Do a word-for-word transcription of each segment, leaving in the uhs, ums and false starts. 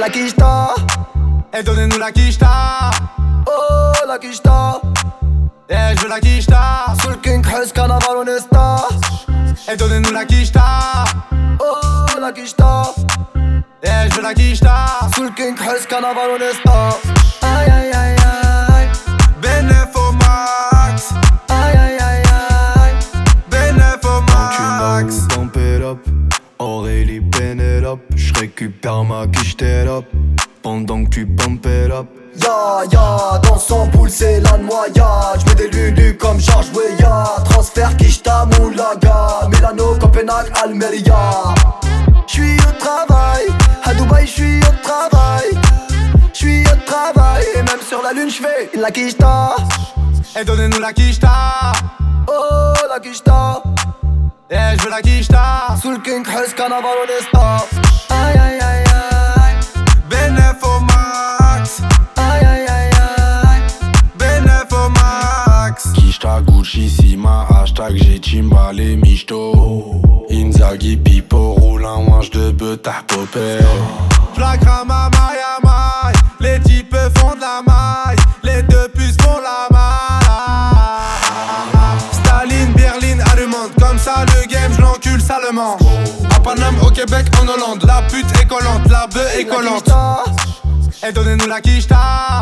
La quicheta. Et donnez-nous la quicheta. Oh la quicheta. Eh je veux la quicheta. Sous le King Hess Carnaval Honesta. Et donnez-nous la quicheta. Oh la quicheta. Eh je veux la quicheta. Sous le King Hess Carnaval Honesta. Aïe aïe aïe aïe. Benef au max. Aïe aïe aïe aïe. Benef au max. Tu pump it up. Aurélie Pénélope. J'récupère ma quicheta up. Pendant que tu pump it up. Ya ya, dans son poule c'est la noyade. J'mets des lulus comme Georges Weah. Transfert quicheta Moulaga. Milano, Copenhague, Almeria. J'suis au travail, à Dubaï j'suis au travail. J'suis au travail, et même sur la lune j'fais la quicheta. Et donnez-nous la quicheta. Oh la quicheta. Eh je veux la quicheta. Sous le King Hess Carnaval Honesta. Aïe aïe aïe aïe. Benef au max. Aïe aïe aïe aïe. Benef au max. Quicheta Gucci Sima. Hashtag j'ai Chimba les michto. Inzaghi Pipo. Roule un wange de bœuf t'as popé. J'la crame à maille à maille. Les types font de la maille. Les deux puces font la maille. Staline, Berlin, allemand. Comme ça le game j'lencule salement. À Paname, au Québec, en Hollande. La pute est collante, la bœuf est collante. Et donnez-nous la quicheta.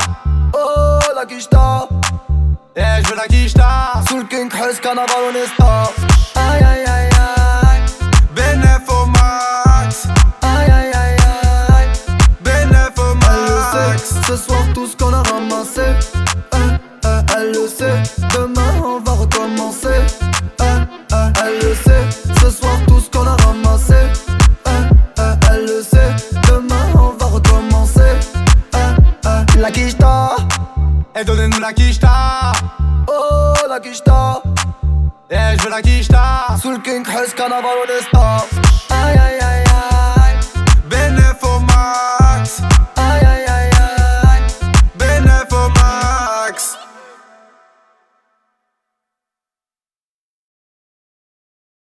Oh la quicheta. Eh je veux la quicheta. Sous le King Hess Carnaval Honesta. Aïe aïe aïe aïe. Benef au max. Aïe aïe aïe aïe. Benef au Elle le max. sait, ce soir tout ce qu'on a ramassé. Euh, euh, elle le sait, demain on va recommencer. Euh, euh, elle le sait, ce soir tout ce qu'on a ramassé. Euh, euh, elle le sait, demain on va recommencer. Euh, euh, la quicheta. Et donnez-nous la quicheta. Oh la quicheta. Eh je veux la quicheta. Sous le King Hess Carnaval Honesta. Aïe aïe aïe.